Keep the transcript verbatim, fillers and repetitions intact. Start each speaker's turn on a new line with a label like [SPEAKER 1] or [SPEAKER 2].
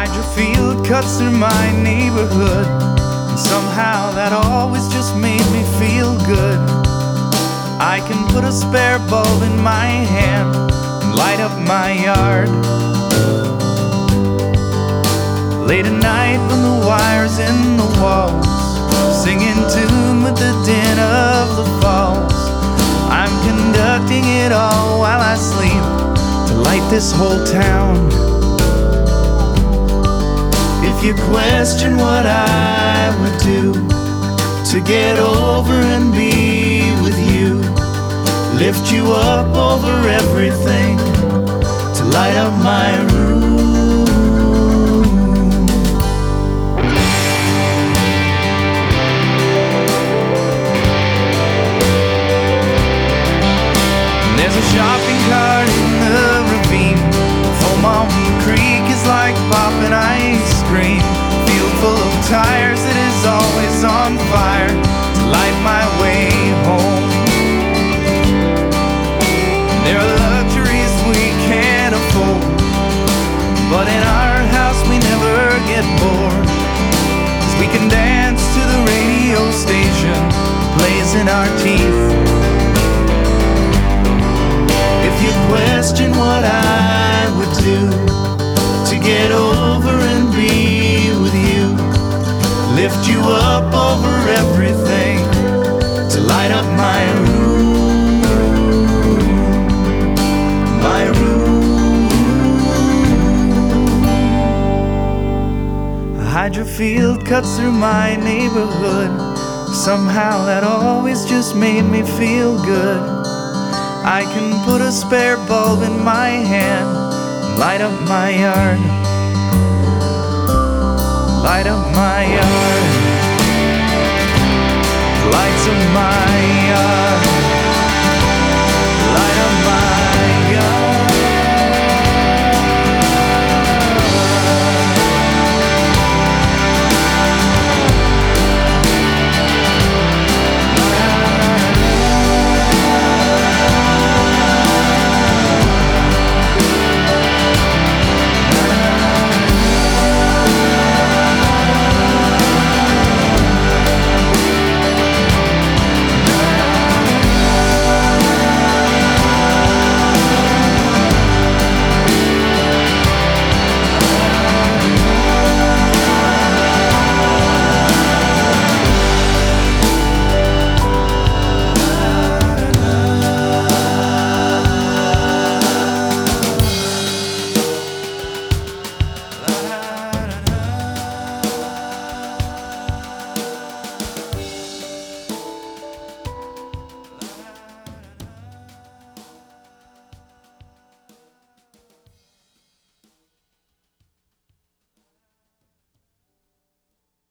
[SPEAKER 1] Hydrofield cuts through my neighborhood, and somehow that always just made me feel good. I can put a spare bulb in my hand and light up my yard. Late at night when the wire's in the walls, sing in tune with the din of the falls. I'm conducting it all while I sleep to light this whole town. If you question what I would do to get over and be with you, lift you up over everything to light up my room. There's a shopping cart in the ravine. Foam on the creek is like popping ice cream. Field full of tires that is always on fire to light my way home. There are luxuries we can't afford, but in our house we never get bored, 'cause we can dance to the radio station that plays in our teeth. If you question what I would do to get over and be with you, lift you up over everything to light up my room, my room. A hydrofield cuts through my neighborhood, somehow that always just made me feel good. I can put a spare bulb in my hand and light up my yard. Light up my yard. Lights of my yard.